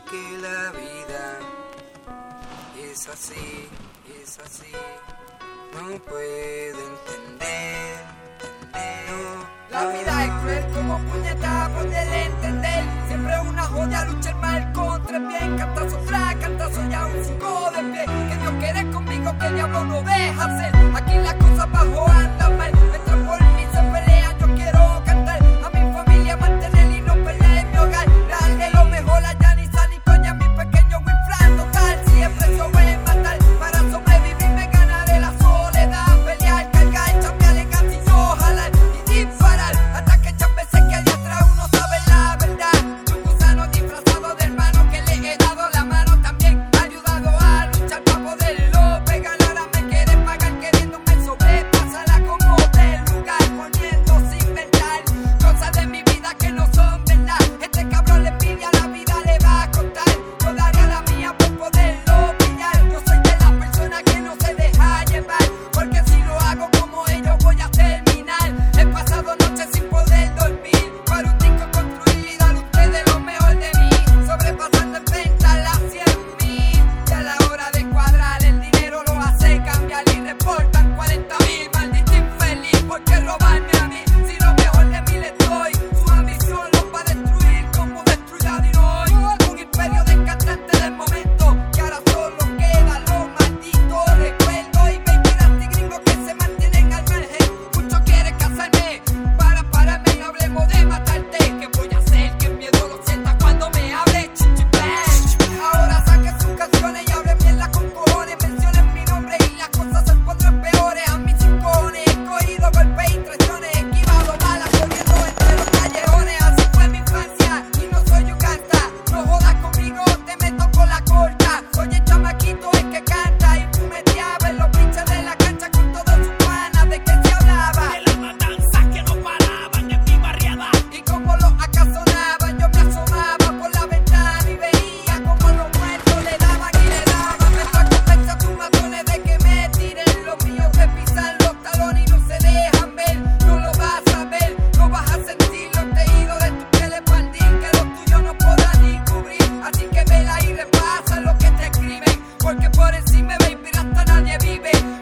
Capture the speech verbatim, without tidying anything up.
porque la vida es así, es así. No puedo entender, entender. No. La vida es cruel como puñeta, poder entender. Siempre una joya, lucha el mal contra el bien. Cantazo tras cantazo y aún sigo de pie. Que Dios quiere conmigo, que el diablo no deja hacer. Aquí las cosas bajo andan mal. Mientras por mí se pelean, yo quiero cantar. A mi familia mantener y no pelear en mi hogar. Darle lo mejor a Yanisa, ni coña, mi pequeño Wilfran total. Siempre yo voy a matar. Para sobrevivir me ganaré la soledad. Pelear, cargar, chambear en gatillo, jalar y disparar. Hasta que chambe se quede atrás, uno sabe la verdad. Un gusano disfrazado de hermano que le he dado la mano. También ha ayudado a luchar para poderlo pegar. Ahora me quieren pagar queriéndome sobrepasarla como del lugar. Poniendo sin verdad cosas de mi vida que no son verdad. Este cabrón le envidia la vida, le va a contar. Yo daría la mía por poderlo pillar. Yo soy de las personas que no se deja llevar, porque si lo hago como ellos voy a terminar. He pasado noches sin poder dormir para un disco construir y dar a ustedes lo mejor de mí. Sobrepasando en venta las cien mil. Y a la hora de cuadrar el dinero lo hace cambiar y reportan cuarenta mil. Maldito infeliz, ¿por qué robarme a mí? Si lo mejor de mí les doy. Su ambición los va a destruir como destruir a Dinoy. Un imperio de cantantes del momento que ahora solo quedan los malditos recuerdos. Y baby nasty gringos que se mantienen al margen. Muchos quieren casarme para pararme y hablemos de matarte. ¿Qué voy a hacer? Que el miedo lo sienta cuando me hable chichipán. Ahora saquen sus canciones y hablen bien con cojones. Mencionen mi nombre y las cosas se pondrán peores. A mis cincones he cogido golpes y traiciones. He esquivado balas corriendo entre los callejones. Así fue mi infancia y no soy un canta. No jodas conmigo, te meto con la corta. Soy el chamaquito el que canta y fumeteaba en los pinches de la cancha con todos sus panas. ¿De qué se hablaba? De las matanzas que no paraban en mi barriada. Y como los acasonaban, yo me asomaba por la ventana y veía como los muertos le daban y le daban. Me convence a tus matones de que me tiren. Los míos te pisan los talones y no se dejan ver. No lo vas a ver, no vas a sentir los tejidos de tu piel expandir, que los tuyos no podrán ni cubrir. Así que vela y repasa lo que te escriben, porque por encima baby hasta nadie vive.